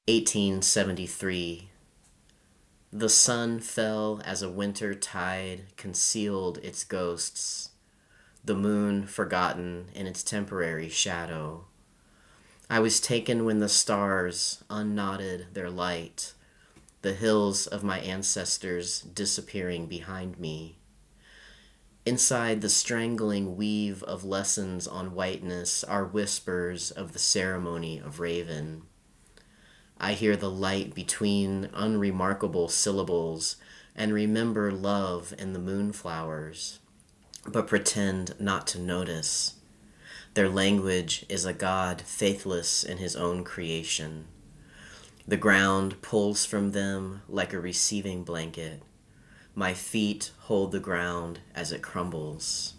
1873. The sun fell as a winter tide concealed its ghosts, the moon forgotten in its temporary shadow. I was taken when the stars unknotted their light, the hills of my ancestors disappearing behind me. Inside the strangling weave of lessons on whiteness are whispers of the ceremony of Raven. I hear the light between unremarkable syllables and remember love and the moonflowers, but pretend not to notice. Their language is a God faithless in his own creation. The ground pulls from them like a receiving blanket. My feet hold the ground as it crumbles.